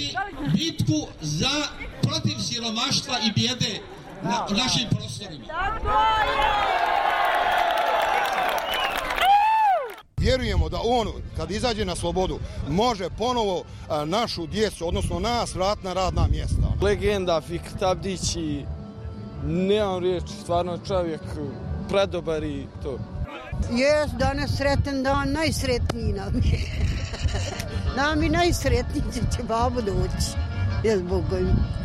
bitku protiv siromaštva i bijede na našim prostorima. Vjerujemo da on, kad izađe na slobodu, može ponovo našu djecu, odnosno nas, vratiti na radna mjesta. Legenda Fikret Abdić i nemam riječi, stvarno čovjek predobar i to. Jes, danas sretan dan, najsretniji nam je. Nam i najsretniji će babo doći. Jes, Bogom.